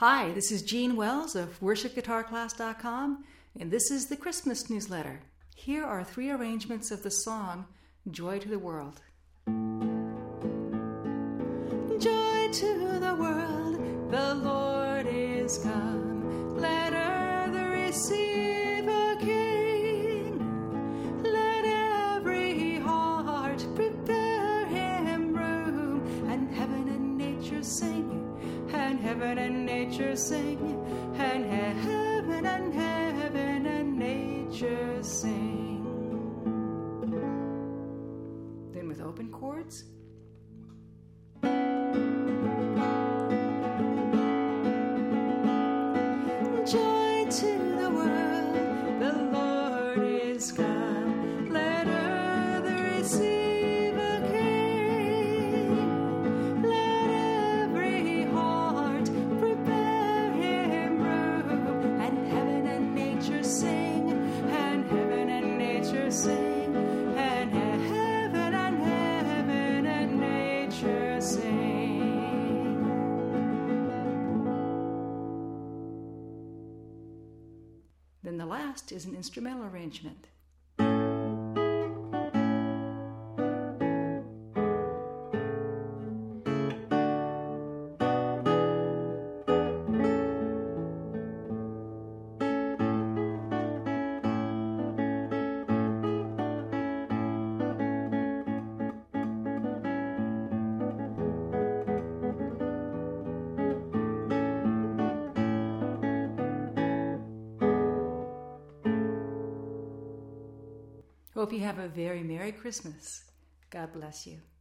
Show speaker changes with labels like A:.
A: Hi, this is Jean Wells of worshipguitarclass.com, and this is the Christmas newsletter. Here are 3 arrangements of the song Joy to the World. Joy to the world, the Lord is come. Let earth receive a King. Let every heart prepare him room, and heaven and nature sing. And heaven and nature sing, and heaven and nature sing. Then with open chords. Joy to the world, the Lord is come. Let earth receive a King. Let every heart prepare him room, and heaven and nature sing, and heaven and nature sing, and heaven and nature sing. Then the last is an instrumental arrangement. Hope you have a very Merry Christmas. God bless you.